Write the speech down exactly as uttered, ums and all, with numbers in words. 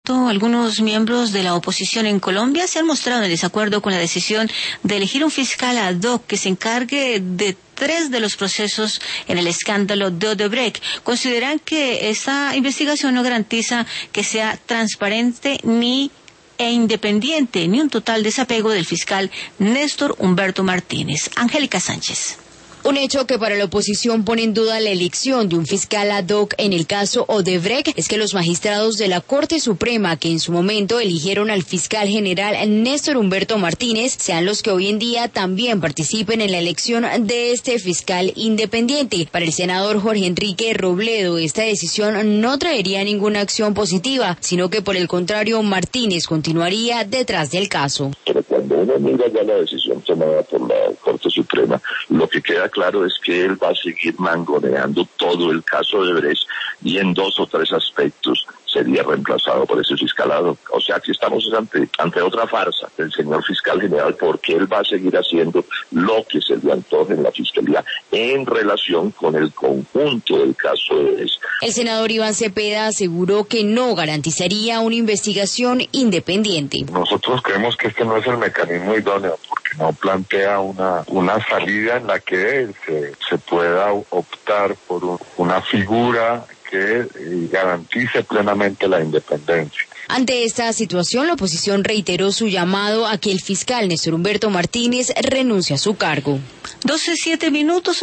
Algunos miembros de la oposición en Colombia se han mostrado en desacuerdo con la decisión de elegir un fiscal ad hoc que se encargue de tres de los procesos en el escándalo de Odebrecht. Consideran que esta investigación no garantiza que sea transparente ni e independiente, ni un total desapego del fiscal Néstor Humberto Martínez. Angélica Sánchez. Un hecho que para la oposición pone en duda la elección de un fiscal ad hoc en el caso Odebrecht es que los magistrados de la Corte Suprema que en su momento eligieron al fiscal general Néstor Humberto Martínez sean los que hoy en día también participen en la elección de este fiscal independiente. Para el senador Jorge Enrique Robledo, esta decisión no traería ninguna acción positiva, sino que por el contrario Martínez continuaría detrás del caso. Pero cuando uno mira ya la decisión tomada por la Corte Suprema, lo que queda claro es que él va a seguir mangoneando todo el caso de Odebrecht y en dos o tres aspectos sería reemplazado por ese fiscalado. O sea, aquí estamos ante, ante otra farsa del señor fiscal general, porque él va a seguir haciendo lo que se le antoje en la fiscalía en relación con el conjunto del caso de Odebrecht. El senador Iván Cepeda aseguró que no garantizaría una investigación independiente. Nosotros creemos que este no es el mecanismo idóneo, porque no plantea una, una salida en la que se, se pueda optar por un, una figura que garantice plenamente la independencia. Ante esta situación, la oposición reiteró su llamado a que el fiscal Néstor Humberto Martínez renuncie a su cargo. doce, siete minutos.